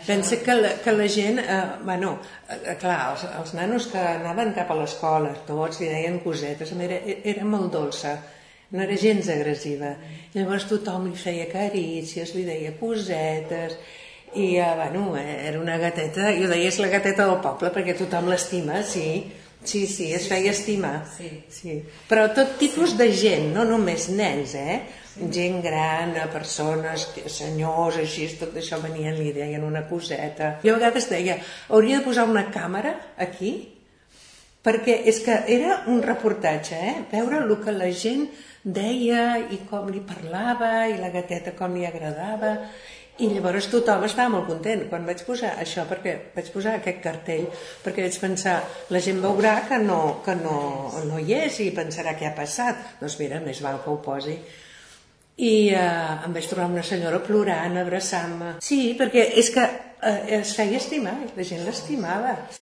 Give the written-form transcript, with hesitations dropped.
Pensa que la gent, bueno, clar, els nanos que anaven cap a l'escola, tots li deien cosetes, era molt dolça, no era gens agressiva. Llavors tothom li feia carícies, li deia cosetes, i bueno, era una gateta, jo deia és la gateta del poble perquè tothom l'estima, sí, es feia estimar, sí. Però tot tipus de gent, no només nens, gent gran, persones, senyors, així, tot això venien, li deien una coseta. Jo a vegades deia, hauria de posar una càmera aquí, perquè és que era un reportatge, veure el que la gent deia i com li parlava i la gateta com li agradava. I llavors tothom estava molt content quan vaig posar això, perquè vaig posar aquest cartell, perquè vaig pensar, la gent veurà que no hi és i pensarà què ha passat. Doncs mira, més val que ho posi. I em vaig trobar una senyora plorant, abraçant-me. Sí, perquè és que es feia estimar, la gent l'estimava.